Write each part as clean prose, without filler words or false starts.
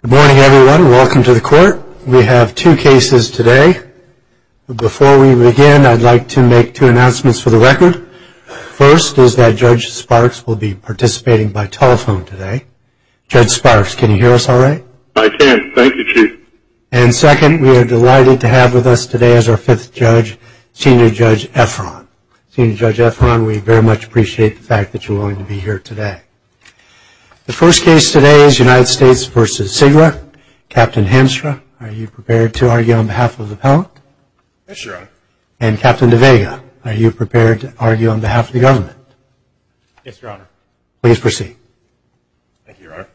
Good morning, everyone. Welcome to the court. We have two cases today. Before we begin, I'd like to make two announcements for the record. First is that Judge Sparks will be participating by telephone today. Judge Sparks, can you hear us all right? I can. Thank you, Chief. And second, we are delighted to have with us today as our fifth judge, Senior Judge Efron. Senior Judge Efron, we very much appreciate the fact that you're willing to be here today. The first case today is United States v. Sigra. Captain Hamstra, are you prepared to argue on behalf of the appellant? Yes, Your Honor. And Captain De Vega, are you prepared to argue on behalf of the government? Yes, Your Honor. Please proceed. Thank you, Your Honor.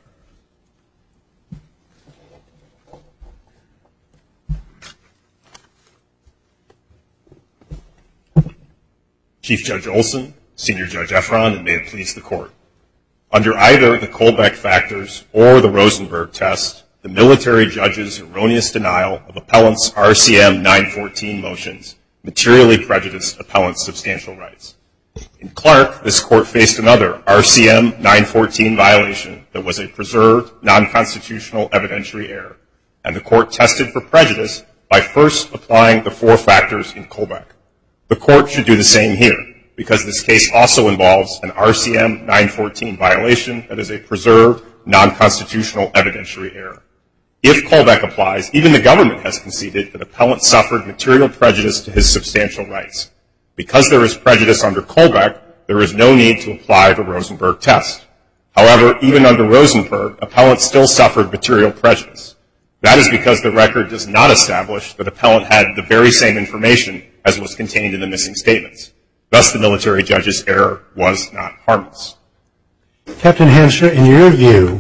Chief Judge Olson, Senior Judge Efron, and may it please the Court. Under either the Kolbeck factors or the Rosenberg test, the military judge's erroneous denial of appellant's RCM 914 motions materially prejudiced appellant's substantial rights. In Clark, this Court faced another RCM 914 violation that was a preserved, non-constitutional evidentiary error, and the Court tested for prejudice by first applying the four factors in Kolbeck. The Court should do the same here, because this case also involves an RCM 914 violation that is a preserved, non-constitutional evidentiary error. If Kolbeck applies, even the government has conceded that appellant suffered material prejudice to his substantial rights. Because there is prejudice under Kolbeck, there is no need to apply the Rosenberg test. However, even under Rosenberg, appellant still suffered material prejudice. That is because the record does not establish that appellant had the very same information as was contained in the missing statements. Thus, the military judge's error was not harmless. Captain Hamstra, in your view,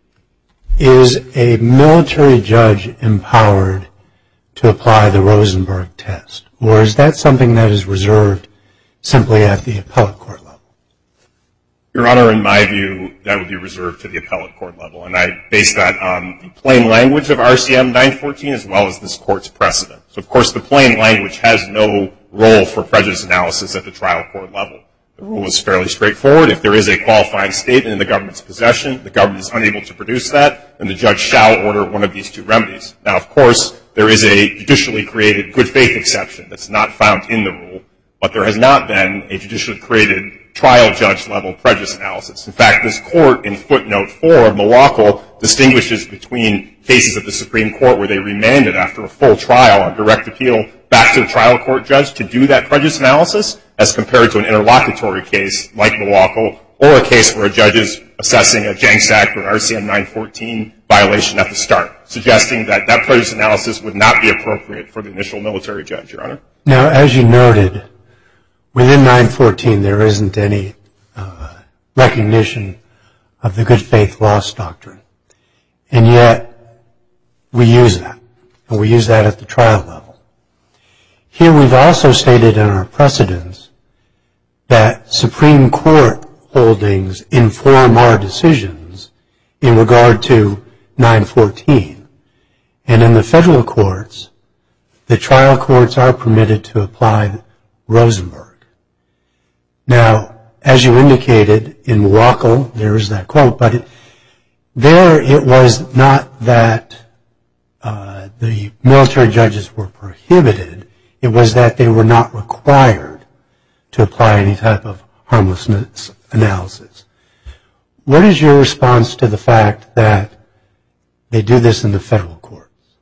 is a military judge empowered to apply the Rosenberg test? Or is that something that is reserved simply at the appellate court level? Your Honor, in my view, that would be reserved to the appellate court level, and I base that on the plain language of RCM 914 as well as this Court's precedent. So, of course, the plain language has no role for prejudice analysis at the trial court level. The rule is fairly straightforward. If there is a qualifying statement in the government's possession, the government is unable to produce that, then the judge shall order one of these two remedies. Now, of course, there is a judicially created good faith exception that's not found in the rule, but there has not been a judicially created trial judge level prejudice analysis. In fact, this Court in footnote 4 of Milwaukee distinguishes between cases at the Supreme Court where they remanded after a full trial on direct appeal back to the trial court judge to do that prejudice analysis as compared to an interlocutory case like Milwaukee or a case where a judge is assessing a Jenks Act or RCM 914 violation at the start, suggesting that that prejudice analysis would not be appropriate for the initial military judge, Your Honor. Now, as you noted, within 914 there isn't any recognition of the good faith loss doctrine, and yet we use that, and we use that at the trial level. Here we've also stated in our precedents that Supreme Court holdings inform our decisions in regard to 914. And in the federal courts, the trial courts are permitted to apply Rosenberg. Now, as you indicated in Milwaukee, there is that quote, but it was not that the military judges were prohibited. It was that they were not required to apply any type of harmlessness analysis. What is your response to the fact that they do this in the federal courts?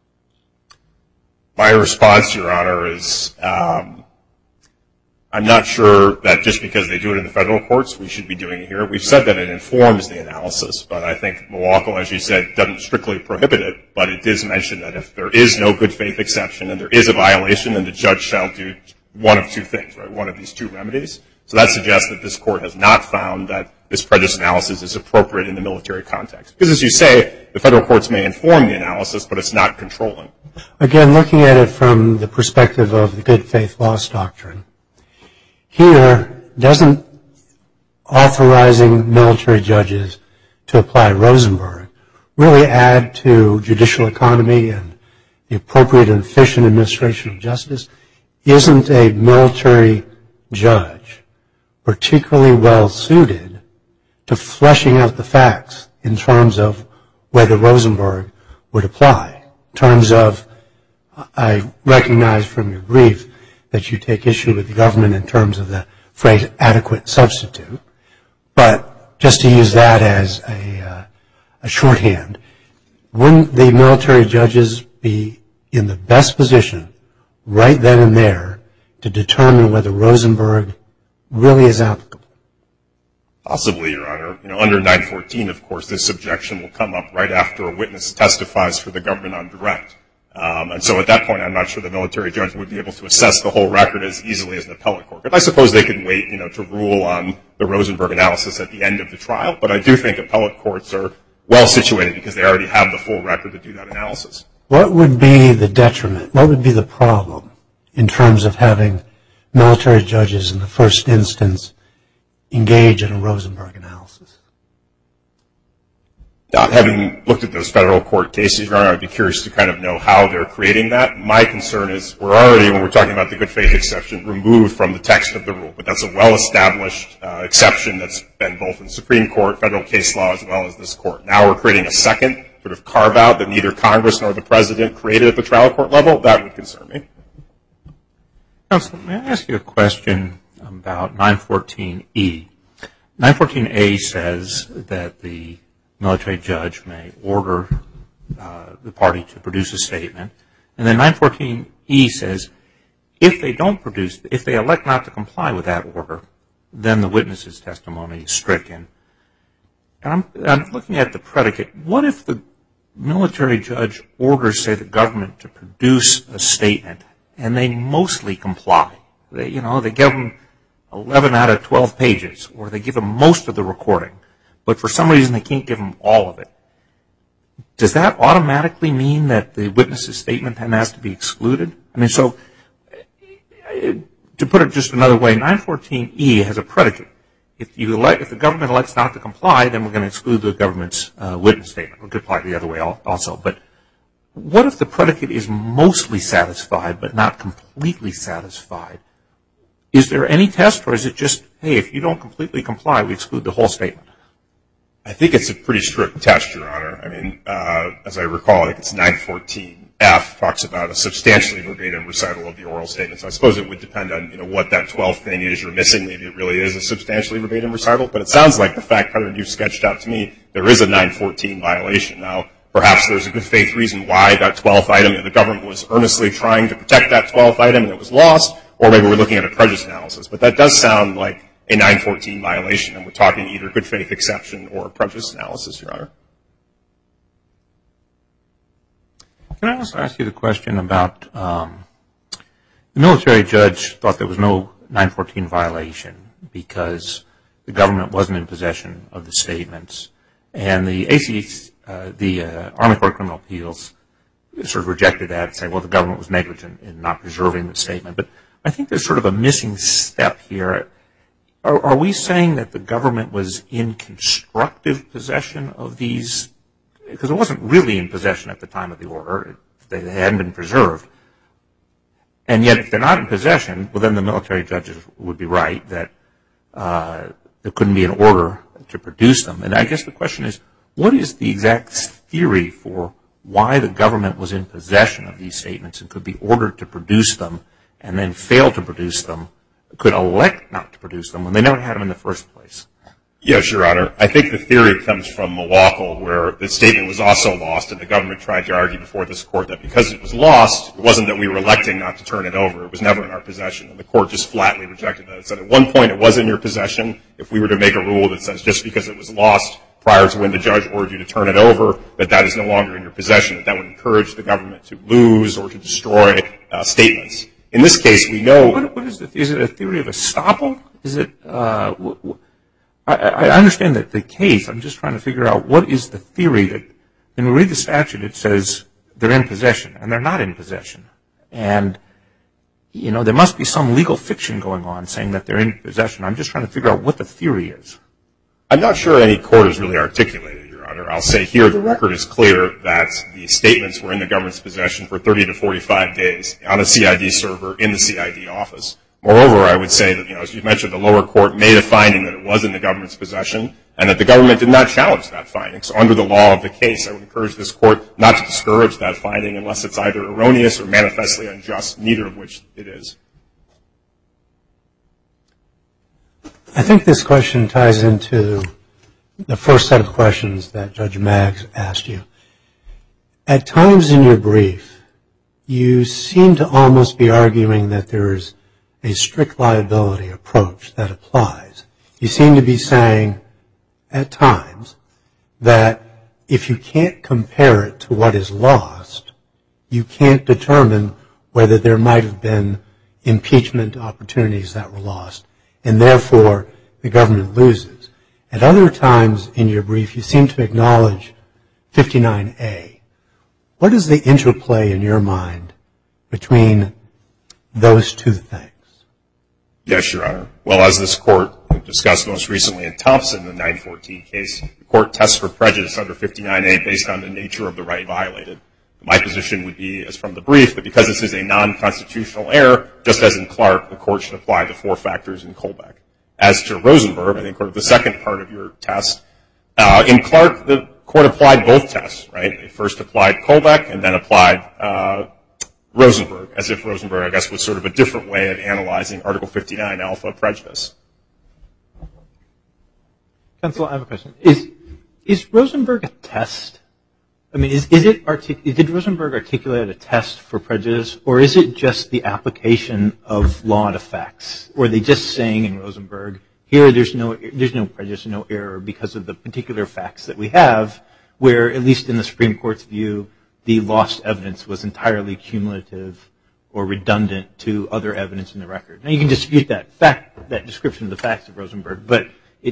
My response, Your Honor, is I'm not sure that just because they do it in the federal courts, we should be doing it here. We've said that it informs the analysis, but I think Milwaukee, as you said, doesn't strictly prohibit it, but it does mention that if there is no good faith exception and there is a violation, then the judge shall do one of two things, right, one of these two remedies. So that suggests that this Court has not found that this prejudice analysis is appropriate in the military context. Because as you say, the federal courts may inform the analysis, but it's not controlling. Again, looking at it from the perspective of the good faith loss doctrine, here doesn't authorizing military judges to apply Rosenberg really add to judicial economy and the appropriate and efficient administration of justice? Isn't a military judge particularly well suited to fleshing out the facts in terms of whether Rosenberg would apply. In terms of, I recognize from your brief that you take issue with the government in terms of the phrase adequate substitute, but just to use that as a shorthand, wouldn't the military judges be in the best position right then and there to determine whether Rosenberg really is applicable? Possibly, Your Honor. Under 914, of course, this objection will come up right after a witness testifies for the government on direct. And so at that point, I'm not sure the military judge would be able to assess the whole record as easily as an appellate court. But I suppose they could wait, to rule on the Rosenberg analysis at the end of the trial. But I do think appellate courts are well situated because they already have the full record to do that analysis. What would be the detriment? What would be the problem in terms of having military judges in the first instance engage in a Rosenberg analysis? Having looked at those federal court cases, Your Honor, I'd be curious to kind of know how they're creating that. My concern is we're already, when we're talking about the good faith exception, removed from the text of the rule. But that's a well-established exception that's been both in the Supreme Court, federal case law, as well as this court. Now we're creating a second sort of carve-out that neither Congress nor the President created at the trial court level. That would concern me. Counsel, may I ask you a question about 914E? 914A says that the military judge may order the party to produce a statement. And then 914E says if they elect not to comply with that order, then the witness's testimony is stricken. And I'm looking at the predicate. What if the military judge orders, say, the government to produce a statement and they mostly comply? They give them 11 out of 12 pages, or they give them most of the recording, but for some reason they can't give them all of it. Does that automatically mean that the witness's statement then has to be excluded? I mean, so to put it just another way, 914E has a predicate. If the government elects not to comply, then we're going to exclude the government's witness statement. We could apply it the other way also. But what if the predicate is mostly satisfied but not completely satisfied? Is there any test, or is it just, hey, if you don't completely comply, we exclude the whole statement? I think it's a pretty strict test, Your Honor. I mean, as I recall, I think it's 914F talks about a substantially verbatim recital of the oral statement. So I suppose it would depend on, what that 12th thing is you're missing. Maybe it really is a substantially verbatim recital. But it sounds like the fact pattern you've sketched out to me, there is a 914 violation. Now, perhaps there's a good faith reason why that 12th item, the government was earnestly trying to protect that 12th item and it was lost, or maybe we're looking at a prejudice analysis. But that does sound like a 914 violation, and we're talking either good faith exception or prejudice analysis, Your Honor. Can I also ask you the question about the military judge thought there was no 914 violation because the government wasn't in possession of the statements, and the Army Court of Criminal Appeals sort of rejected that and said, well, the government was negligent in not preserving the statement. But I think there's sort of a missing step here. Are we saying that the government was in constructive possession of these? Because it wasn't really in possession at the time of the order. They hadn't been preserved. And yet if they're not in possession, well, then the military judges would be right that there couldn't be an order to produce them. And I guess the question is, what is the exact theory for why the government was in possession of these statements and could be ordered to produce them and then fail to produce them, could elect not to produce them when they never had them in the first place? Yes, Your Honor. I think the theory comes from Milwaukee, where the statement was also lost, and the government tried to argue before this court that because it was lost, it wasn't that we were electing not to turn it over. It was never in our possession, and the court just flatly rejected that. It said at one point it was in your possession. If we were to make a rule that says just because it was lost prior to when the judge ordered you to turn it over, that is no longer in your possession, that would encourage the government to lose or to destroy statements. In this case, we know. What is it? Is it a theory of estoppel? Is it? I understand that the case. I'm just trying to figure out what is the theory that. When we read the statute, it says they're in possession, and they're not in possession. And there must be some legal fiction going on saying that they're in possession. I'm just trying to figure out what the theory is. I'm not sure any court has really articulated, Your Honor. I'll say here the record is clear that the statements were in the government's possession for 30 to 45 days on a CID server in the CID office. Moreover, I would say that, as you mentioned, the lower court made a finding that it was in the government's possession. and that the government did not challenge that finding. So under the law of the case, I would encourage this court not to discourage that finding unless it's either erroneous or manifestly unjust, neither of which it is. I think this question ties into the first set of questions that Judge Maggs asked you. At times in your brief, you seem to almost be arguing that there is a strict liability approach that applies. You seem to be saying at times that if you can't compare it to what is lost, you can't determine whether there might have been impeachment opportunities that were lost, and therefore the government loses. At other times in your brief, you seem to acknowledge 59A. What is the interplay in your mind between those two things? Yes, Your Honor. Well, as this court discussed most recently in Thompson, the 914 case, the court tests for prejudice under 59A based on the nature of the right violated. My position would be, as from the brief, that because this is a non-constitutional error, just as in Clark, the court should apply the 4 factors in Colbeck. As to Rosenberg, I think the second part of your test, in Clark, the court applied both tests, right? They first applied Colbeck and then applied Rosenberg, as if Rosenberg, I guess, was sort of a different way of analyzing Article 59 alpha prejudice. Counsel, I have a question. Is Rosenberg a test? I mean, did Rosenberg articulate a test for prejudice, or is it just the application of law to facts? Or are they just saying in Rosenberg, here there's no prejudice, no error because of the particular facts that we have, where, at least in the Supreme Court's view, the lost evidence was entirely cumulative or redundant to other evidence in the record? Now, you can dispute that description of the facts of Rosenberg, but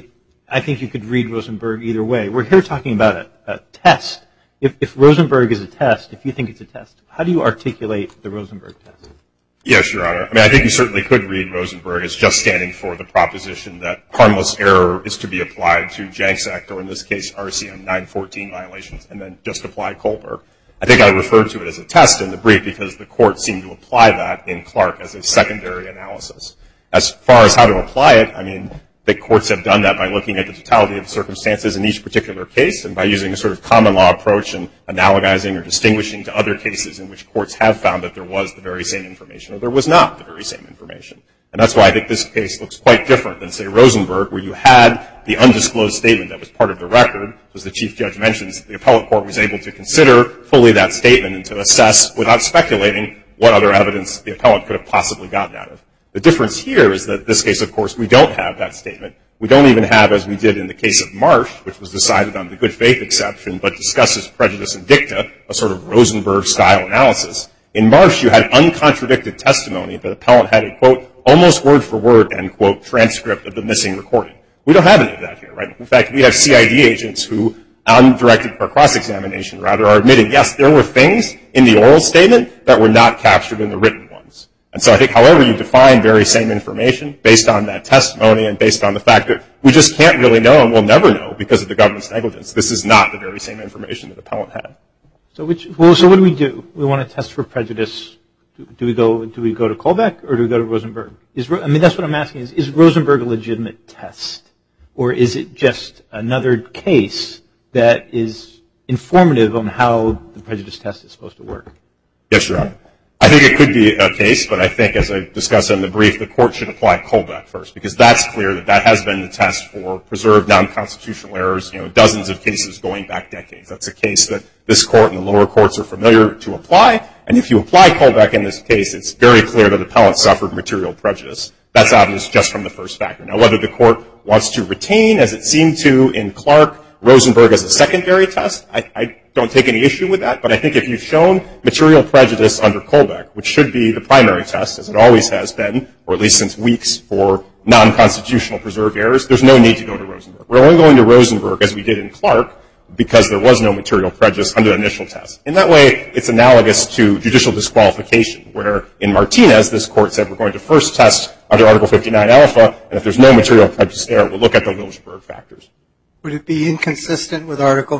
I think you could read Rosenberg either way. We're here talking about a test. If Rosenberg is a test, if you think it's a test, how do you articulate the Rosenberg test? Yes, Your Honor. I mean, I think you certainly could read Rosenberg as just standing for the proposition that harmless error is to be applied to Janks Act, or in this case, RCM 914 violations, and then just apply Colberg. I think I referred to it as a test in the brief because the court seemed to apply that in Clark as a secondary analysis. As far as how to apply it, I mean, the courts have done that by looking at the totality of circumstances in each particular case and by using a sort of common law approach and analogizing or distinguishing to other cases in which courts have found that there was the very same information or there was not the very same information. And that's why I think this case looks quite different than, say, Rosenberg, where you had the undisclosed statement that was part of the record. As the Chief Judge mentions, the appellate court was able to consider fully that statement and to assess, without speculating, what other evidence the appellant could have possibly gotten out of. The difference here is that in this case, of course, we don't have that statement. We don't even have, as we did in the case of Marsh, which was decided on the good faith exception, but discusses prejudice and dicta, a sort of Rosenberg-style analysis. In Marsh, you had uncontradicted testimony that the appellant had a, quote, almost word-for-word, end quote, transcript of the missing recording. We don't have any of that here, right? In fact, we have CID agents who, on directed or cross-examination, rather, are admitting, yes, there were things in the oral statement that were not captured in the written ones. And so I think however you define very same information based on that testimony and based on the fact that we just can't really know and we'll never know because of the government's negligence, this is not the very same information that the appellant had. So what do we do? We want to test for prejudice. Do we go to Colbeck or do we go to Rosenberg? I mean, that's what I'm asking is Rosenberg a legitimate test? Or is it just another case that is informative on how the prejudice test is supposed to work? Yes, Your Honor. I think it could be a case, but I think, as I discussed in the brief, the court should apply Colbeck first because that's clear that that has been the test for preserved non-constitutional errors, dozens of cases going back decades. That's a case that this court and the lower courts are familiar to apply. And if you apply Colbeck in this case, it's very clear that the appellant suffered material prejudice. That's obvious just from the first factor. Now, whether the court wants to retain, as it seemed to in Clark, Rosenberg as a secondary test, I don't take any issue with that. But I think if you've shown material prejudice under Colbeck, which should be the primary test, as it always has been, or at least since Weeks for non-constitutional preserved errors, there's no need to go to Rosenberg. We're only going to Rosenberg, as we did in Clark, because there was no material prejudice under the initial test. In that way, it's analogous to judicial disqualification, where in Martinez, this court said we're going to first test under Article 59 alpha, and if there's no material prejudice there, we'll look at the Liljeburg factors. Would it be inconsistent with Article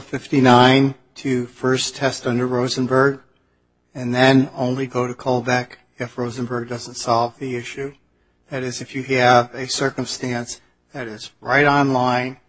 59 to first test under Rosenberg and then only go to Colbeck if Rosenberg doesn't solve the issue? That is, if you have a circumstance that is right on line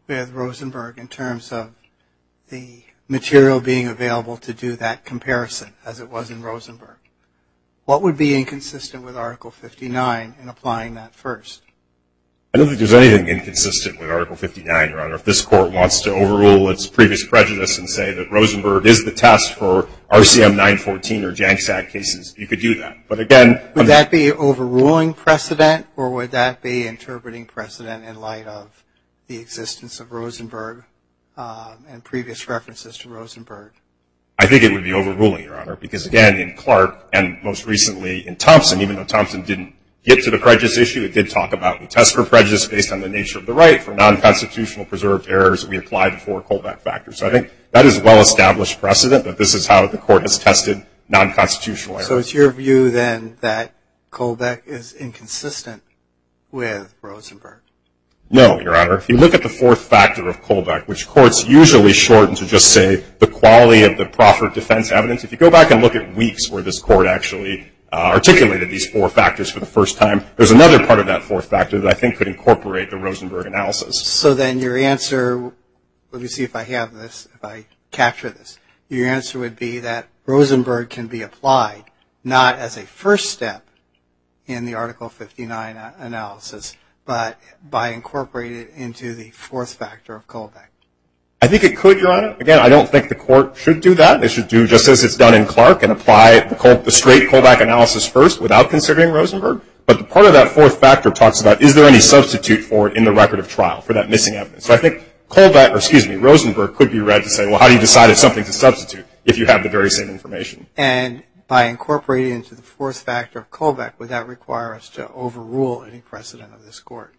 with Rosenberg in terms of the material being available to do that comparison as it was in Rosenberg? What would be inconsistent with Article 59 in applying that first? I don't think there's anything inconsistent with Article 59, Your Honor. If this court wants to overrule its previous prejudice and say that Rosenberg is the test for RCM 914 or JANCSAC cases, you could do that. But again... Would that be overruling precedent, or would that be interpreting precedent in light of the existence of Rosenberg and previous references to Rosenberg? I think it would be overruling, Your Honor, because again, in Clark and most recently in Thompson, even though Thompson didn't get to the prejudice issue, it did talk about we test for prejudice based on the nature of the right for non-constitutional preserved errors that we apply the four Colbeck factors. So I think that is well-established precedent that this is how the court has tested non-constitutional errors. So it's your view then that Colbeck is inconsistent with Rosenberg? No, Your Honor. If you look at the fourth factor of Colbeck, which courts usually shorten to just say the quality of the proffered defense evidence, if you go back and look at Weeks where this court actually articulated these four factors for the first time, there's another part of that fourth factor that I think could incorporate the Rosenberg analysis. So then your answer, let me see if I have this, if I capture this. Your answer would be that Rosenberg can be applied not as a first step in the Article 59 analysis, but by incorporating it into the fourth factor of Colbeck. I think it could, Your Honor. Again, I don't think the court should do that. They should do just as it's done in Clark and apply the straight Colbeck analysis first without considering Rosenberg. But the part of that fourth factor talks about is there any substitute for it in the record of trial for that missing evidence. So I think Rosenberg could be read to say, well, how do you decide if something's a substitute if you have the very same information? And by incorporating into the fourth factor of Colbeck, would that require us to overrule any precedent of this court?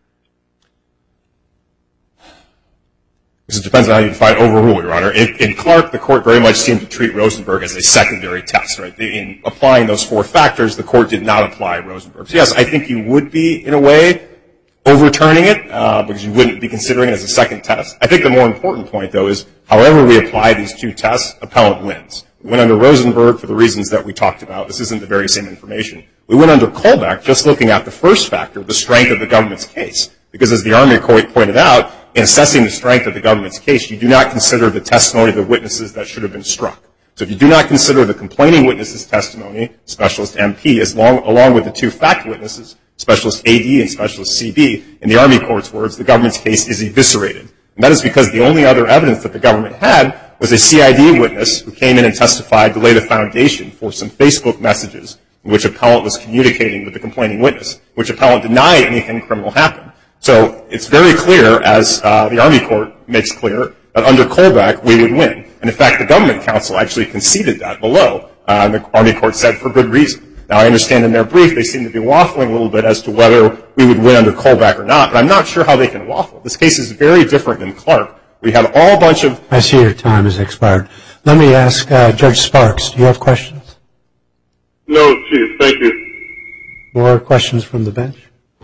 It depends on how you define overrule, Your Honor. In Clark, the court very much seemed to treat Rosenberg as a secondary test, right? In applying those four factors, the court did not apply Rosenberg. So yes, I think you would be, in a way, overturning it because you wouldn't be considering it as a second test. I think the more important point, though, is however we apply these two tests, appellant wins. We went under Rosenberg for the reasons that we talked about. This isn't the very same information. We went under Colbeck just looking at the first factor, the strength of the government's case. Because as the Army court pointed out, in assessing the strength of the government's case, you do not consider the testimony of the witnesses that should have been struck. So if you do not consider the complaining witness's testimony, Specialist MP, along with the two fact witnesses, Specialist AD and Specialist CB, in the Army court's words, the government's case is eviscerated. And that is because the only other evidence that the government had was a CID witness who came in and testified to lay the foundation for some Facebook messages in which appellant was communicating with the complaining witness, which appellant denied anything criminal happened. So it's very clear, as the Army court makes clear, that under Colbeck, we would win. And in fact, the government counsel actually conceded that below. The Army court said for good reason. Now, I understand in their brief they seem to be waffling a little bit as to whether we would win under Colbeck or not, but I'm not sure how they can waffle. This case is very different than Clark. We have all bunch of... I see your time has expired. Let me ask Judge Sparks, do you have questions? No, Chief, thank you. More questions from the bench?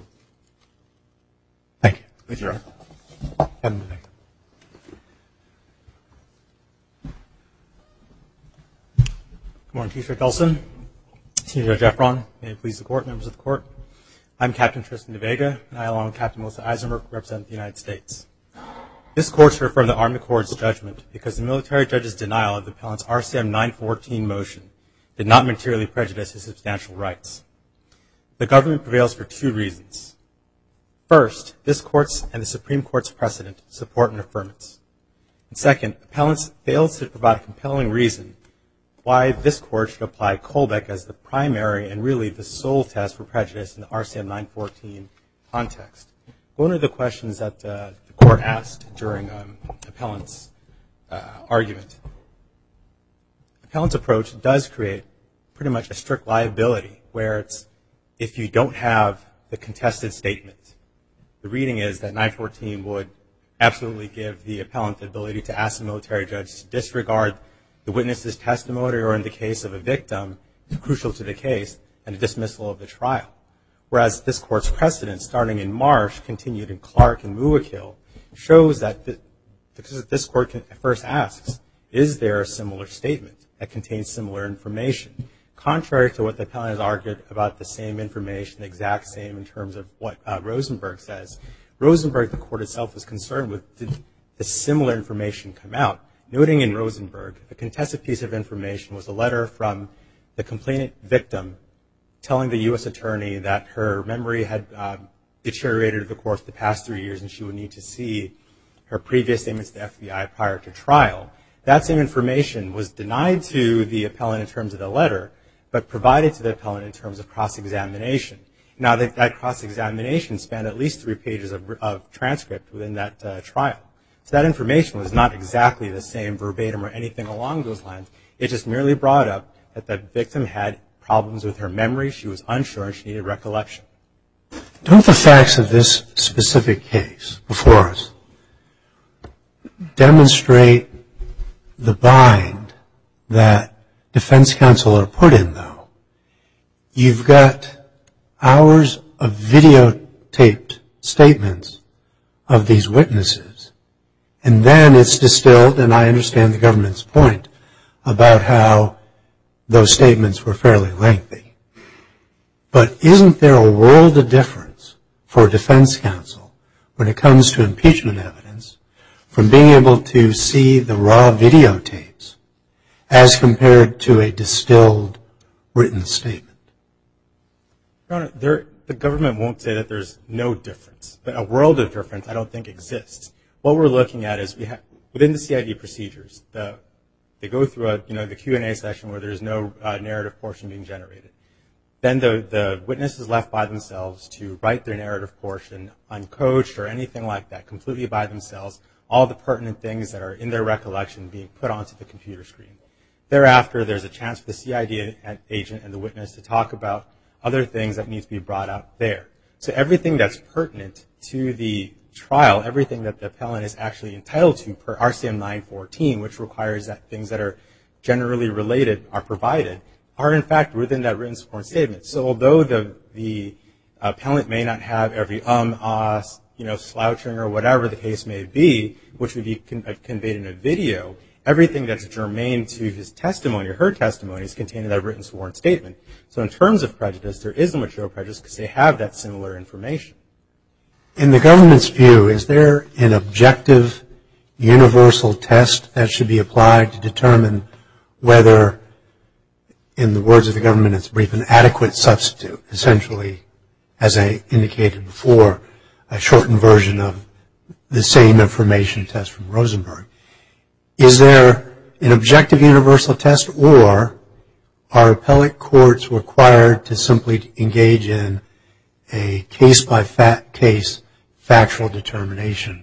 Thank you. Thank you, Your Honor. Have a minute. Good morning, Chief Rick Elson, Senior Judge Efron, may it please the court, members of the court. I'm Captain Tristan DeVega, and I, along with Captain Melissa Eisenberg, represent the United States. This court should affirm the Army court's judgment because the military judge's denial of the appellant's RCM 914 motion did not materially prejudice his substantial rights. The government prevails for two reasons. First, this court's and the Supreme Court's precedent support an affirmance. And second, appellants failed to provide a compelling reason why this court should apply Colbeck as the primary and really the sole test for prejudice in the RCM 914 context. One of the questions that the court asked during appellant's argument, appellant's approach does create pretty much a strict liability where it's if you don't have the contested statement. The reading is that 914 would absolutely give the appellant the ability to ask the military judge to disregard the witness's testimony or in the case of a victim, crucial to the case, and a dismissal of the trial. Whereas this court's precedent, starting in Marsh, continued in Clark and Muakil, shows that this court first asks, is there a similar statement that contains similar information? Contrary to what the appellant has argued about the same information, the exact same in terms of what Rosenberg says, Rosenberg, the court itself, was concerned with, the similar information come out. Noting in Rosenberg, the contested piece of information was a letter from the complainant victim telling the U.S. attorney that her memory had deteriorated over the course of the past 3 years and she would need to see her previous statements to the FBI prior to trial. That same information was denied to the appellant in terms of the letter, but provided to the appellant in terms of cross-examination. Now, that cross-examination spanned at least 3 pages of transcript within that trial. So that information was not exactly the same verbatim or anything along those lines. It just merely brought up that the victim had problems with her memory, she was unsure, and she needed recollection. Don't the facts of this specific case before us demonstrate the bind that defense counsel are put in, though? You've got hours of videotaped statements of these witnesses, and then it's distilled, and I understand the government's point about how those statements were fairly lengthy. But isn't there a world of difference for defense counsel when it comes to impeachment evidence from being able to see the raw videotapes as compared to a distilled written statement? Your Honor, the government won't say that there's no difference, but a world of difference I don't think exists. What we're looking at is within the CID procedures, they go through the Q&A session where there's no narrative portion being generated. Then the witness is left by themselves to write their narrative portion uncoached or anything like that, completely by themselves, all the pertinent things that are in their recollection being put onto the computer screen. Thereafter, there's a chance for the CID agent and the witness to talk about other things that need to be brought out there. So everything that's pertinent to the trial, everything that the appellant is actually entitled to per RCM 914, which requires that things that are generally related are provided, are in fact within that written sworn statement. So although the appellant may not have every slouching or whatever the case may be, which would be conveyed in a video, everything that's germane to his testimony or her testimony is contained in that written sworn statement. So in terms of prejudice, there is no material prejudice because they have that similar information. In the government's view, is there an objective, universal test that should be applied to determine whether, in the words of the government, it's brief, an adequate substitute, essentially, as I indicated before, a shortened version of the same information test from Rosenberg? Is there an objective universal test, or are appellate courts required to simply engage in a case-by-case factual determination?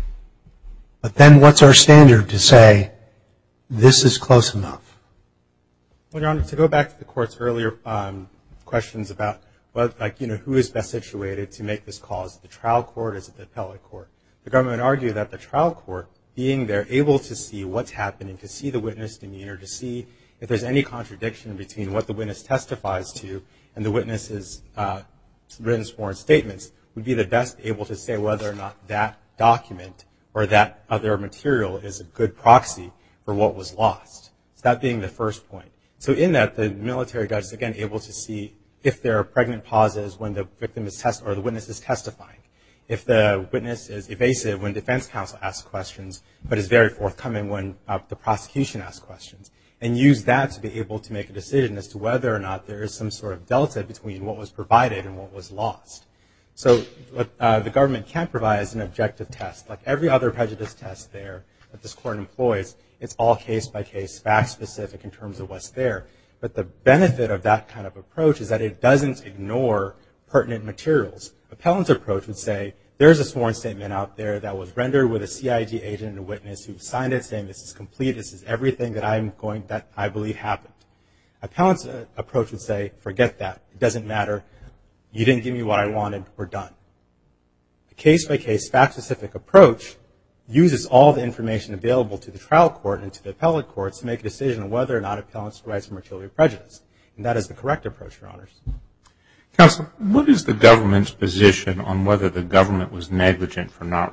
But then what's our standard to say this is close enough? Well, Your Honor, to go back to the Court's earlier questions about who is best situated to make this call, is it the trial court or is it the appellate court? The government would argue that the trial court, being there, able to see what's happening, to see the witness demeanor, to see if there's any contradiction between what the witness testifies to and the witness's written sworn statements, would be the best able to say whether or not that document or that other material is a good proxy for what was lost. So that being the first point. So in that, the military judge is again able to see if there are pregnant pauses when the victim is or the witness is testifying. If the witness is evasive when defense counsel asks questions, but is very forthcoming when the prosecution asks questions, and use that to be able to make a decision as to whether or not there is some sort of delta between what was provided and what was lost. So what the government can't provide is an objective test. Like every other prejudice test there that this Court employs, it's all case-by-case, fact-specific in terms of what's there. But the benefit of that kind of approach is that it doesn't ignore pertinent materials. Appellant's approach would say, there's a sworn statement out there that was rendered with a CID agent and a witness who signed it saying this is complete, this is everything that I believe happened. Appellant's approach would say, forget that. It doesn't matter. You didn't give me what I wanted. We're done. A case-by-case, fact-specific approach uses all the information available to the trial court and to the appellate courts to make a decision on whether or not appellant's rights are materially prejudiced. And that is the correct approach, Your Honors. Counsel, what is the government's position on whether the government was negligent for not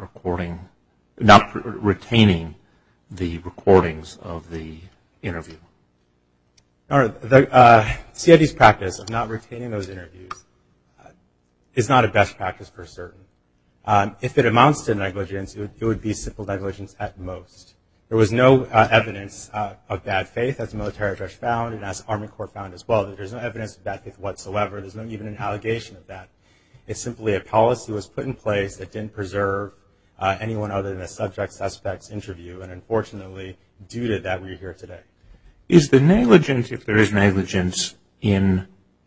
retaining the recordings of the interview? Your Honor, the CID's practice of not retaining those interviews is not a best practice for certain. If it amounts to negligence, it would be simple negligence at most. There was no evidence of bad faith, as the military judge found, and as the Army Court found as well. There's no evidence of bad faith whatsoever. There's not even an allegation of that. It's simply a policy was put in place that didn't preserve anyone other than the subject suspect's interview, and unfortunately, due to that, we're here today. Is the negligence, if there is negligence, in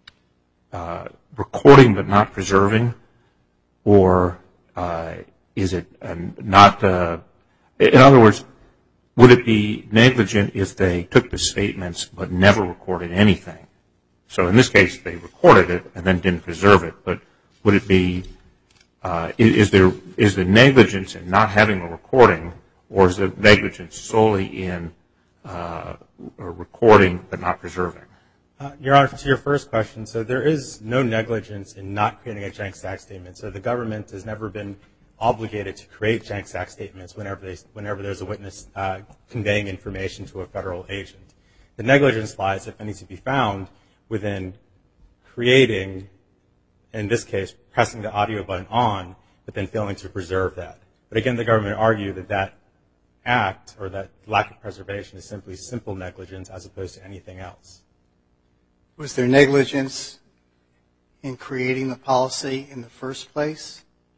recording but not preserving, or is it not? In other words, would it be negligent if they took the statements but never recorded anything? So in this case, they recorded it and then didn't preserve it. But would it be? Is the negligence in not having a recording, or is the negligence solely in recording but not preserving? Your Honor, to your first question, so there is no negligence in not creating a Janks-Act statement. So the government has never been obligated to create Janks-Act statements whenever there's a witness conveying information to a federal agent. The negligence lies, if any, to be found within creating, in this case, pressing the audio button on, but then failing to preserve that. But again, the government argued that that act, or that lack of preservation, is simply simple negligence as opposed to anything else. Was there negligence in creating the policy in the first place?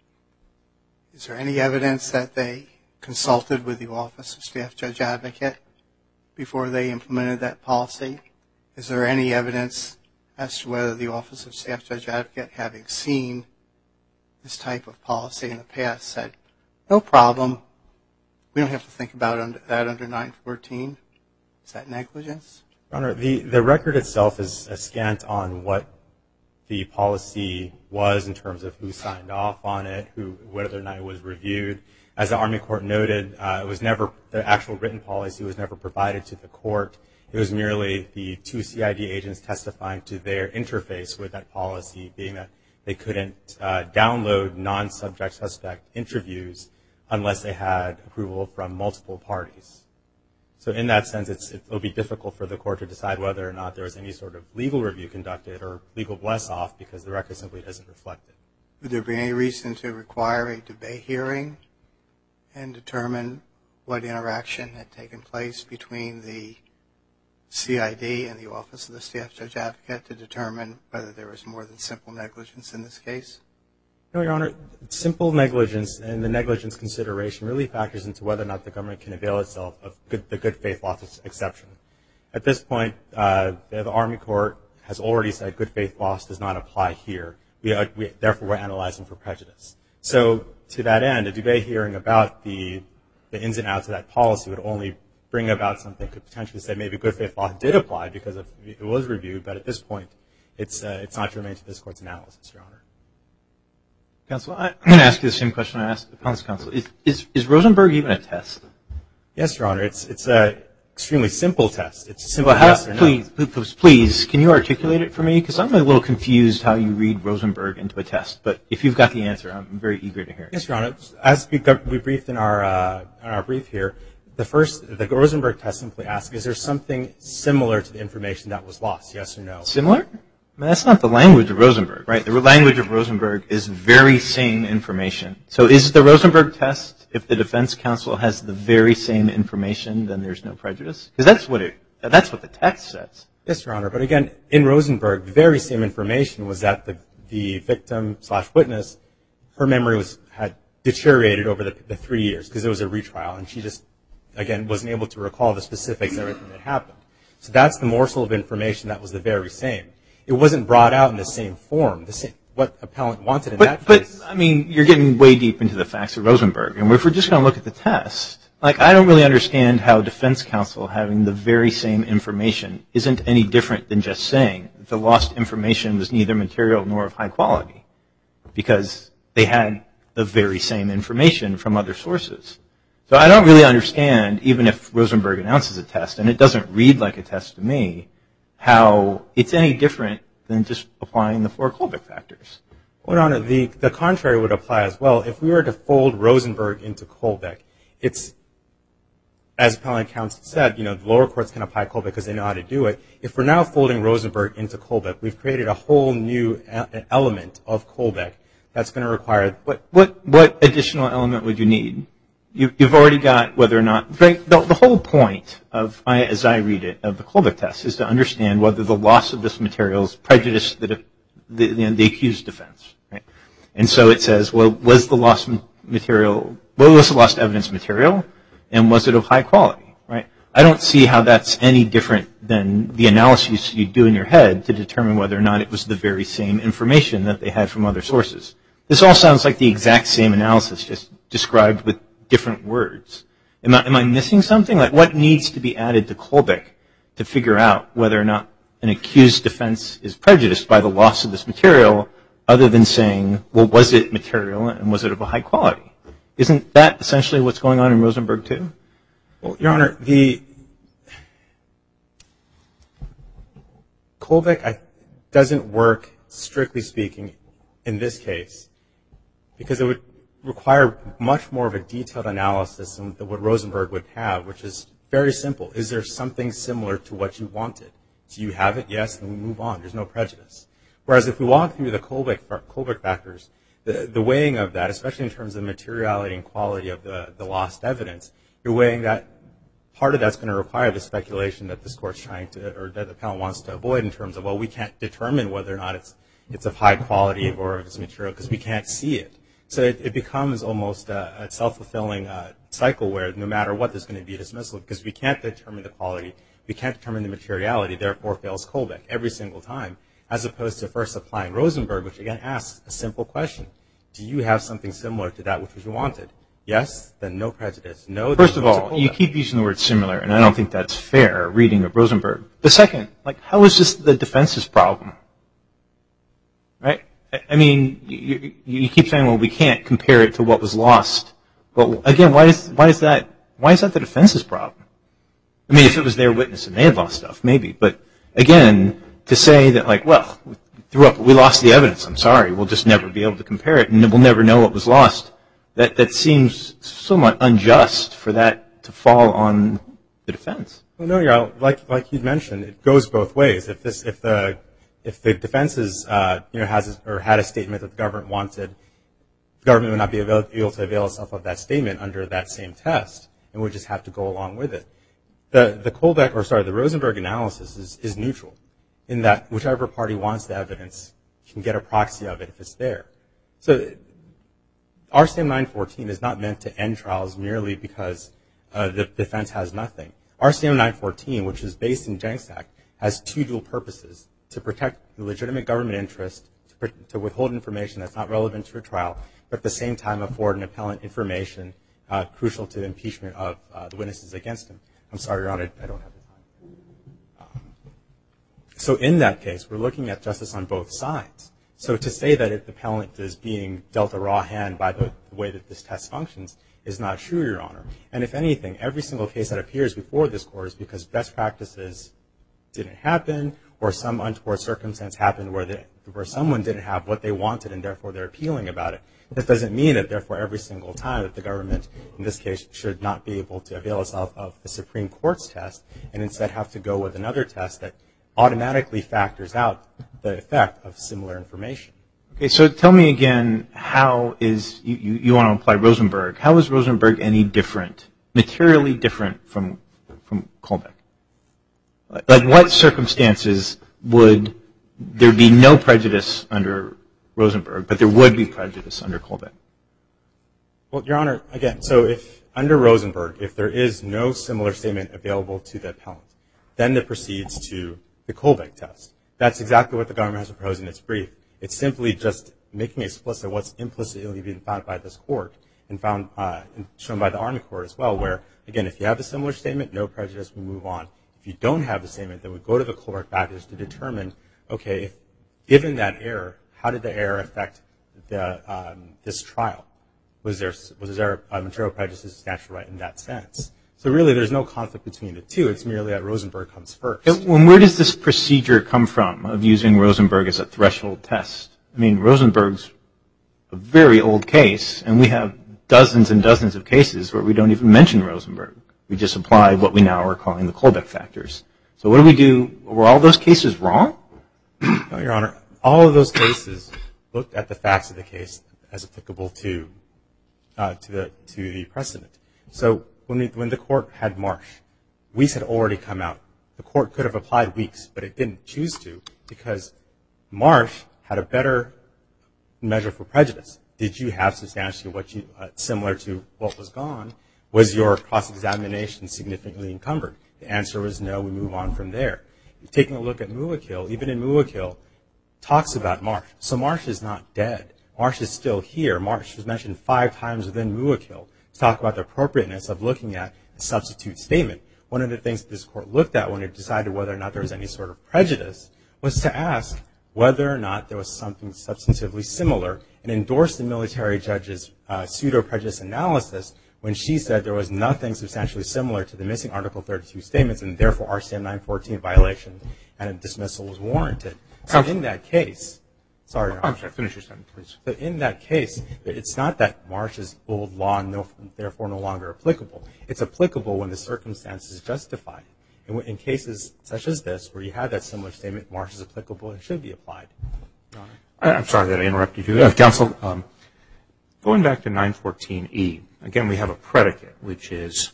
Is there any evidence that they consulted with the Office of Staff Judge Advocate before they implemented that policy? Is there any evidence as to whether the Office of Staff Judge Advocate, having seen this type of policy in the past, said, no problem, we don't have to think about that under 914? Is that negligence? Your Honor, the record itself is scant on what the policy was in terms of who signed off on it, whether or not it was reviewed. As the Army Court noted, the actual written policy was never provided to the court. It was merely the two CID agents testifying to their interface with that policy, being that they couldn't download non-subject suspect interviews unless they had approval from multiple parties. So in that sense, it'll be difficult for the court to decide whether or not there was any sort of legal review conducted or legal bless-off, because the record simply doesn't reflect it. Would there be any reason to require a debate hearing and determine what interaction had taken place between the CID and the Office of the Staff Judge Advocate to determine whether there was more than simple negligence in this case? No, Your Honor. Simple negligence and the negligence consideration really factors into whether or not the government can avail itself of the good faith law exception. At this point, the Army Court has already said good faith loss does not apply here. Therefore, we're analyzing for prejudice. So to that end, a debate hearing about the ins and outs of that policy would only bring about something that could potentially say maybe good faith law did apply because it was reviewed, but at this point, it's not germane to this Court's analysis, Your Honor. Counsel, I'm going to ask you the same question I asked the Appellant's counsel. Is Rosenberg even a test? Yes, Your Honor. It's an extremely simple test. It's simple yes or no. Please, can you articulate it for me? Because I'm a little confused how you read Rosenberg into a test. But if you've got the answer, I'm very eager to hear it. Yes, Your Honor. As we briefed in our brief here, the Rosenberg test simply asks, is there something similar to the information that was lost, yes or no? Similar? I mean, that's not the language of Rosenberg, right? The language of Rosenberg is very same information. So is the Rosenberg test, if the defense counsel has the very same information, then there's no prejudice? Because that's what the text says. Yes, Your Honor. But again, in Rosenberg, the very same information was that the victim/witness, her memory had deteriorated over the 3 years because it was a retrial, and she just, again, wasn't able to recall the specifics of everything that happened. So that's the morsel of information that was the very same. It wasn't brought out in the same form, what appellant wanted in that case. But, I mean, you're getting way deep into the facts of Rosenberg. And if we're just going to look at the test, like, I don't really understand how defense counsel having the very same information isn't any different than just saying that the lost information was neither material nor of high quality, because they had the very same information from other sources. So I don't really understand, even if Rosenberg announces a test, and it doesn't read like a test to me, how it's any different than just applying the 4 Kolbeck factors. Well, Your Honor, the contrary would apply as well. If we were to fold Rosenberg into Kolbeck, it's, as appellant counsel said, the lower courts can apply Kolbeck because they know how to do it. If we're now folding Rosenberg into Kolbeck, we've created a whole new element of Kolbeck that's going to require. What additional element would you need? You've already got whether or not, right, the whole point of, as I read it, of the Kolbeck test is to understand whether the loss of this material is prejudiced the accused defense, right? And so it says, well, was the lost evidence material, and was it of high quality, right? I don't see how that's any different than the analysis you do in your head to determine whether or not it was the very same information that they had from other sources. This all sounds like the exact same analysis, just described with different words. Am I missing something? Like, what needs to be added to Kolbeck to figure out whether or not an accused defense is prejudiced by the loss of this material, other than saying, well, was it material and was it of a high quality? Isn't that essentially what's going on in Rosenberg too? Well, Your Honor, the Kolbeck doesn't work, strictly speaking, in this case, because it would require much more of a detailed analysis than what Rosenberg would have, which is very simple. Is there something similar to what you wanted? Do you have it? Yes, then we move on. There's no prejudice. Whereas if we walk through the Kolbeck factors, the weighing of that, especially in terms of materiality and quality of the lost evidence, you're weighing that. Part of that's going to require the speculation that this Court's trying to, or that the panel wants to avoid, in terms of, well, we can't determine whether or not it's of high quality or if it's material because we can't see it. So it becomes almost a self-fulfilling cycle where no matter what, there's going to be a dismissal because we can't determine the quality, we can't determine the materiality, therefore fails Kolbeck every single time, as opposed to first applying Rosenberg, which again asks a simple question. Do you have something similar to that which was you wanted? Yes, then no prejudice. No. First of all, you keep using the word similar, and I don't think that's fair reading of Rosenberg. The second, like, how is this the defense's problem? Right? I mean, you keep saying, well, we can't compare it to what was lost. Well, again, why is that the defense's problem? I mean, if it was their witness and they had lost stuff, maybe. But again, to say that, like, well, we lost the evidence. I'm sorry. We'll just never be able to compare it, and we'll never know what was lost. That seems somewhat unjust for that to fall on the defense. Well, no, Your Honor, like you mentioned, it goes both ways. If the defense had a statement that the government wanted, the government would not be able to avail itself of that statement under that same test, and would just have to go along with it. The Rosenberg analysis is neutral, in that whichever party wants the evidence can get a proxy of it if it's there. So RCM 914 is not meant to end trials merely because the defense has nothing. RCM 914, which is based in Jenks Act, has two dual purposes: to protect the legitimate government interest, to withhold information that's not relevant to a trial, but at the same time afford an appellant information crucial to the impeachment of the witnesses against him. I'm sorry, Your Honor, I don't have the time. So in that case, we're looking at justice on both sides. So to say that the appellant is being dealt a raw hand by the way that this test functions is not true, Your Honor. And if anything, every single case that appears before this Court is because best practices didn't happen, or some untoward circumstance happened where someone didn't have what they wanted and therefore they're appealing about it. That doesn't mean that therefore every single time that the government, in this case, should not be able to avail itself of the Supreme Court's test and instead have to go with another test that automatically factors out the effect of similar information. Okay, so tell me again, how is, you want to apply Rosenberg, how is Rosenberg any different, materially different from Kolbeck? Like what circumstances would there be no prejudice under Rosenberg, but there would be prejudice under Kolbeck? Well, Your Honor, again, so if under Rosenberg, if there is no similar statement available to the appellant, then it proceeds to the Kolbeck test. That's exactly what the government has proposed in its brief. It's simply just making explicit what's implicitly being found by this Court and found and shown by the Army Court as well, where, again, if you have a similar statement, no prejudice, we move on. If you don't have the statement, then we go to the Kolbeck factors to determine, okay, if given that error, how did the error affect this trial? Was there a material prejudice to statute right in that sense? So really, there's no conflict between the two. It's merely that Rosenberg comes first. And where does this procedure come from of using Rosenberg as a threshold test? I mean, Rosenberg's a very old case, and we have dozens and dozens of cases where we don't even mention Rosenberg. We just apply what we now are calling the Kolbeck factors. So what do we do? Were all those cases wrong? No, Your Honor. All of those cases looked at the facts of the case as applicable to the precedent. So when the court had Marsh, weeks had already come out. The court could have applied weeks, but it didn't choose to because Marsh had a better measure for prejudice. Did you have substantially similar to what was gone? Was your cross-examination significantly encumbered? The answer was no. We move on from there. Taking a look at Muakil, even in Muakil, talks about Marsh. So Marsh is not dead. Marsh is still here. Marsh was mentioned 5 times within Muakil to talk about the appropriateness of looking at a substitute statement. One of the things this court looked at when it decided whether or not there was any sort of prejudice was to ask whether or not there was something substantively similar and endorse the military judge's pseudo-prejudice analysis when she said there was nothing substantially similar to the missing Article 32 statements and therefore RCM 914 violation and a dismissal was warranted. So in that case, finish your sentence, please. So in that case, it's not that Marsh is old law and therefore no longer applicable. It's applicable when the circumstances justify it. In cases such as this, where you have that similar statement, Marsh is applicable and should be applied. Your Honor. I'm sorry that I interrupted you. Counsel, going back to 914E, again, we have a predicate, which is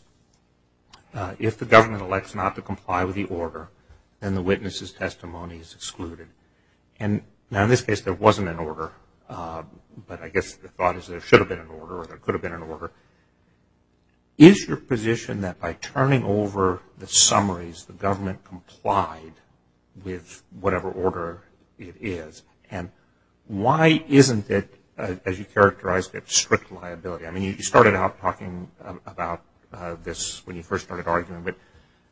if the government elects not to comply with the order, then the witness's testimony is excluded. And now in this case, there wasn't an order, but I guess the thought is there should have been an order or there could have been an order. Is your position that by turning over the summaries, the government complied with whatever order it is? And why isn't it, as you characterized it, strict liability? I mean, you started out talking about this when you first started arguing, but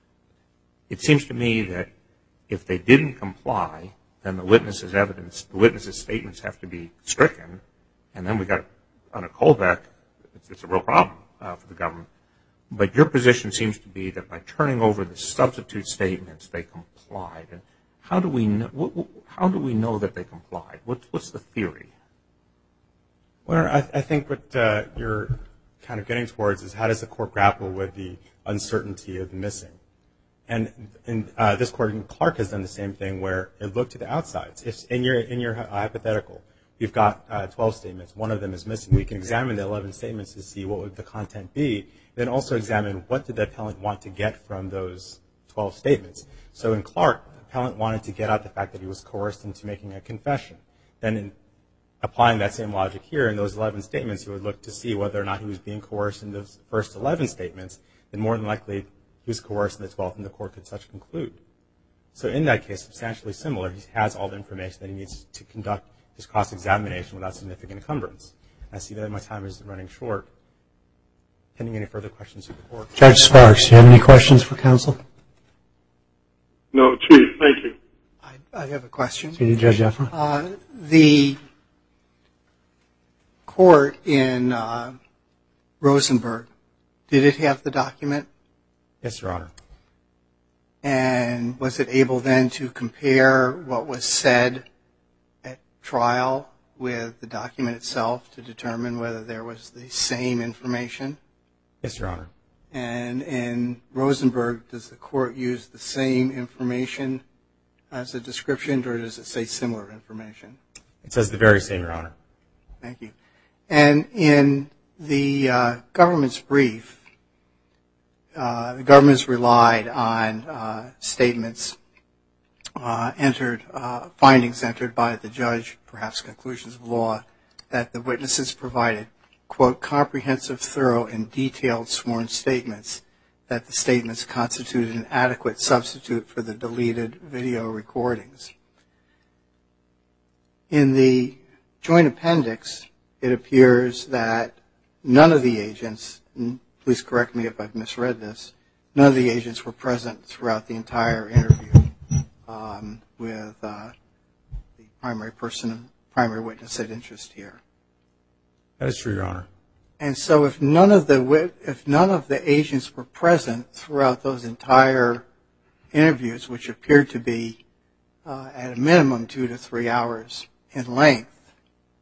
it seems to me that if they didn't comply, then the witness's evidence, the witness's statements have to be stricken, and then we got, on a callback, it's a real problem for the government. But your position seems to be that by turning over the substitute statements, they complied. And how do we know that they complied? What's the theory? Well, I think what you're kind of getting towards is how does the court grapple with the uncertainty of the missing? And this court in Clark has done the same thing where it looked to the outsides. If in your hypothetical, you've got 12 statements, one of them is missing, we can examine the 11 statements to see what would the content be, then also examine what did the appellant want to get from those 12 statements. So in Clark, the appellant wanted to get out the fact that he was coerced into making a confession. Then in applying that same logic here in those 11 statements, you would look to see whether or not he was being coerced in those first 11 statements, then more than likely he was coerced in the 12th, and the court could such conclude. So in that case, substantially similar, he has all the information that he needs to conduct his cross-examination without significant encumbrance. I see that my time is running short. Pending any further questions of the court. Judge Sparks, do you have any questions for counsel? No, Chief, thank you. I have a question. Senior Judge Efron? The court in Rosenberg, did it have the document? Yes, Your Honor. And was it able then to compare what was said at trial with the document itself to determine whether there was the same information? Yes, Your Honor. And in Rosenberg, does the court use the same information as a description, or does it say similar information? It says the very same, Your Honor. Thank you. And in the government's brief, the government's relied on statements entered, findings entered by the judge, perhaps conclusions of law, that the witnesses provided, quote, comprehensive, thorough, and detailed sworn statements that the statements constituted an adequate substitute for the deleted video recordings. In the joint appendix, it appears that none of the agents, and please correct me if I've misread this, none of the agents were present throughout the entire interview with the primary witness at interest here. That is true, Your Honor. And so if none of the agents were present throughout those entire interviews, which appeared to be at a minimum 2 to 3 hours in length,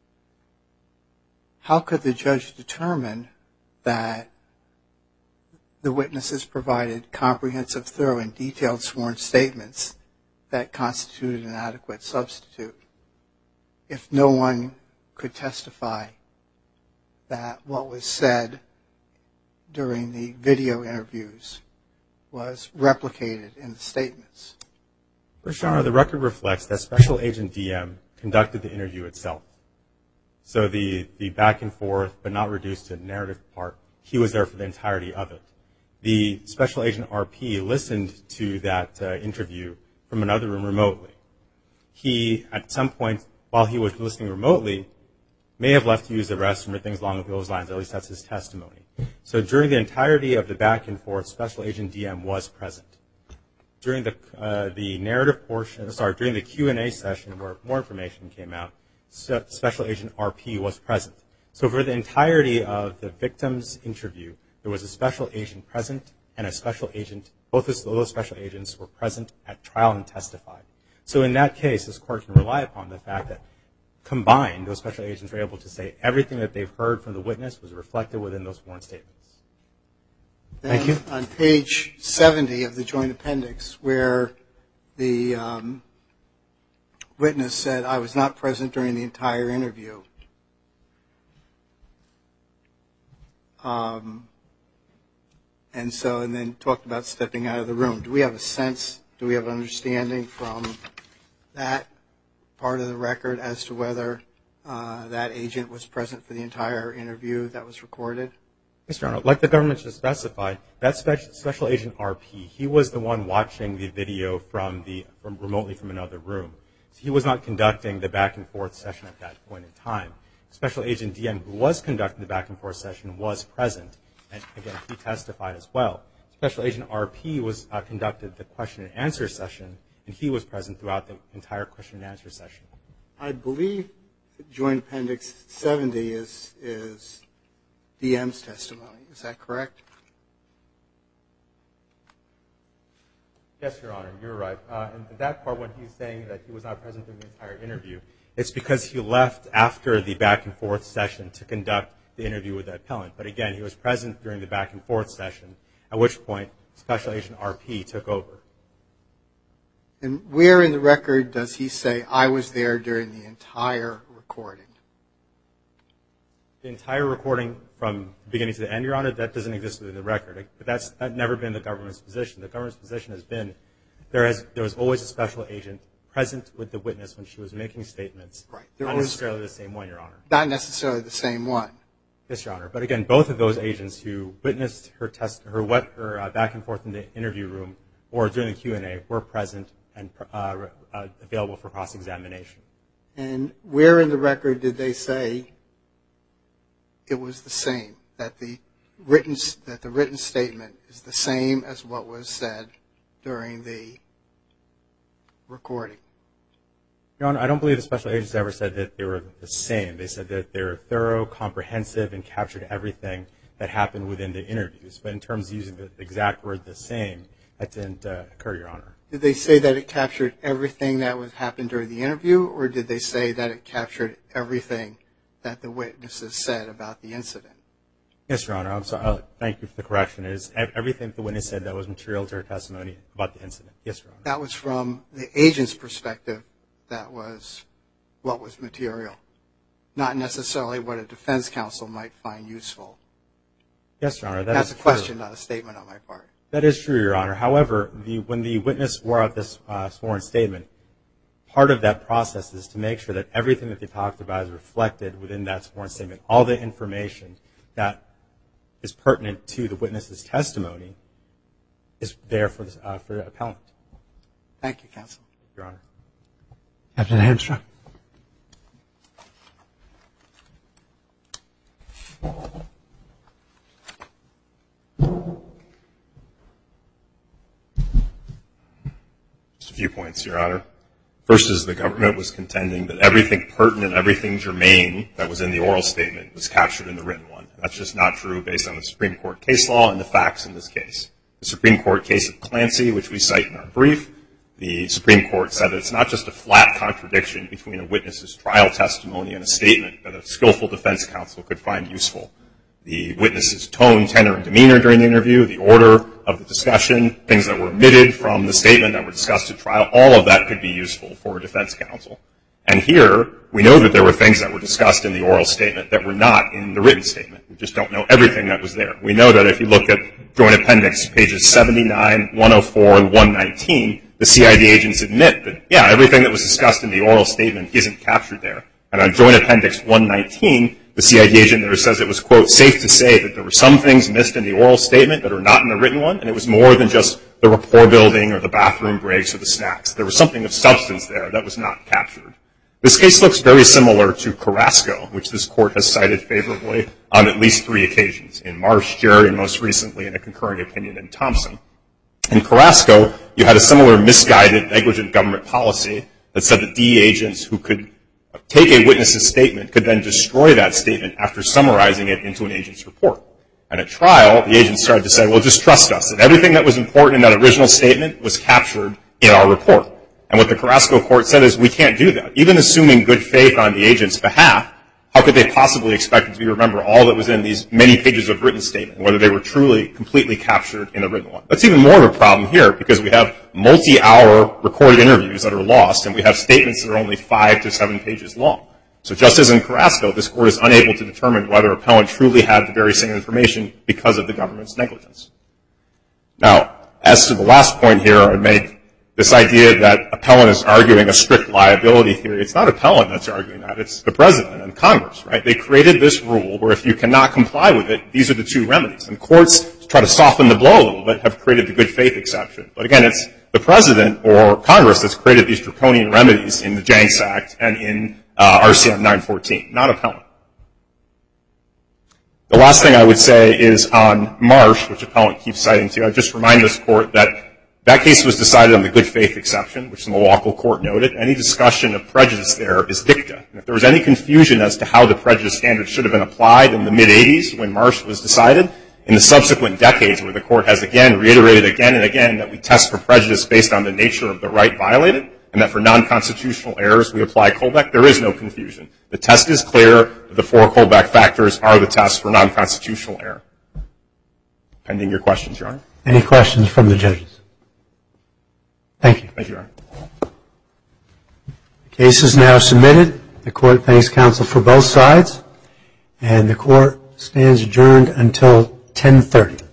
how could the judge determine that the witnesses provided comprehensive, thorough, and detailed sworn statements that constituted an adequate substitute if no one could testify that what was said during the video interviews was replicated in the statements? First, Your Honor, the record reflects that Special Agent DM conducted the interview itself. So the back and forth, but not reduced to narrative part, he was there for the entirety of it. The Special Agent RP listened to that interview from another room remotely. He, at some point, while he was listening remotely, may have left to use the restroom or things along those lines. At least that's his testimony. So during the entirety of the back and forth, Special Agent DM was present. During the narrative portion, during the Q&A session where more information came out, Special Agent RP was present. So for the entirety of the victim's interview, there was a special agent present and a special agent. Both of those special agents were present at trial and testified. So in that case, this court can rely upon the fact that combined, those special agents were able to say everything that they've heard from the witness was reflected within those sworn statements. Thank you. On page 70 of the joint appendix, where the witness said, "I was not present during the entire interview," and then talked about stepping out of the room. Do we have a sense, do we have an understanding from that part of the record as to whether that agent was present for the entire interview that was recorded? Mr. Arnold, like the government just specified, that Special Agent RP, he was the one watching the video from remotely from another room. So he was not conducting the back and forth session at that point in time. Special Agent DM, who was conducting the back and forth session, was present, and again, he testified as well. Special Agent RP conducted the question and answer session, and he was present throughout the entire question and answer session. I believe joint appendix 70 is DM's testimony. Is that correct? Yes, Your Honor, you're right. And that part, when he's saying that he was not present during the entire interview, it's because he left after the back and forth session to conduct the interview with the appellant. But again, he was present during the back and forth session, at which point Special Agent RP took over. And where in the record does he say, "I was there during the entire recording"? The entire recording from beginning to the end, Your Honor, that doesn't exist within the record. But that's never been the government's position. The government's position has been there was always a special agent present with the witness when she was making statements. Right. Not necessarily the same one, Your Honor. Not necessarily the same one. Yes, Your Honor. But again, both of those agents who witnessed her back and forth in the interview room or during the Q&A were present and available for cross-examination. And where in the record did they say it was the same, that the written statement is the same as what was said during the recording? Your Honor, I don't believe the special agents ever said that they were the same. They said that they were thorough, comprehensive, and captured everything that happened within the interviews. But in terms of using the exact word the same, that didn't occur, Your Honor. Did they say that it captured everything that happened during the interview, or did they say that it captured everything that the witnesses said about the incident? Yes, Your Honor. I'm sorry. Thank you for the correction. It is everything the witness said that was material to her testimony about the incident. Yes, Your Honor. That was from the agent's perspective. That was what was material, not necessarily what a defense counsel might find useful. Yes, Your Honor. That's a question, not a statement on my part. That is true, Your Honor. However, when the witness swore out this sworn statement, part of that process is to make sure that everything that they talked about is reflected within that sworn statement. All the information that is pertinent to the witness's testimony is there for the appellant. Thank you, counsel. Your Honor. Captain Hamstra. Just a few points, Your Honor. First is the government was contending that everything pertinent, everything germane that was in the oral statement was captured in the written one. That's just not true based on the Supreme Court case law and the facts in this case. The Supreme Court case of Clancy, which we cite in our brief, the Supreme Court said that it's not just a flat contradiction between a witness's trial testimony and a statement that a skillful defense counsel could find useful. The witness's tone, tenor, and demeanor during the interview, the order of the discussion, things that were omitted from the statement that were discussed at trial, all of that could be useful for a defense counsel. And here, we know that there were things that were discussed in the oral statement that were not in the written statement. We just don't know everything that was there. We know that if you look at Joint Appendix pages 79, 104, and 119, the CID agents admit that, yeah, everything that was discussed in the oral statement isn't captured there. And on Joint Appendix 119, the CID agent there says it was, quote, safe to say that there were some things missed in the oral statement that are not in the written one, and it was more than just the rapport building or the bathroom breaks or the snacks. There was something of substance there that was not captured. This case looks very similar to Carrasco, which this court has cited favorably on at least 3 occasions, in Marsh, Jerry, and most recently in a concurring opinion in Thompson. In Carrasco, you had a similar misguided, negligent government policy that said that DEA agents who could take a witness's statement could then destroy that statement after summarizing it into an agent's report. And at trial, the agents started to say, well, just trust us, that everything that was important in that original statement was captured in our report. And what the Carrasco court said is we can't do that. Even assuming good faith on the agent's behalf, how could they possibly expect to remember all that was in these many pages of written statement, whether they were truly, completely captured in the written one? That's even more of a problem here because we have multi-hour recorded interviews that are lost, and we have statements that are only 5 to 7 pages long. So just as in Carrasco, this court is unable to determine whether appellant truly had the very same information because of the government's negligence. Now, as to the last point here, I would make this idea that appellant is arguing a strict liability theory. It's not appellant that's arguing that. It's the president and Congress, right? They created this rule where if you cannot comply with it, these are the 2 remedies. And courts, to try to soften the blow a little bit, have created the good faith exception. But again, it's the president or Congress that's created these draconian remedies in the Janks Act and in RCM 914, not appellant. The last thing I would say is on Marsh, which appellant keeps citing to you, I just remind this court that that case was decided on the good faith exception, which the Milwaukee court noted. Any discussion of prejudice there is dicta. And if there was any confusion as to how the prejudice standard should have been applied in the mid-'80s when Marsh was decided, in the subsequent decades where the court has again reiterated again and again that we test for prejudice based on the nature of the right violated, and that for non-constitutional errors we apply Colbeck, there is no confusion. The test is clear. The 4 Colbeck factors are the test for non-constitutional error. Pending your questions, Your Honor. Any questions from the judges? Thank you. Thank you, Your Honor. The case is now submitted. The court thanks counsel for both sides, and the court stands adjourned until 10:30.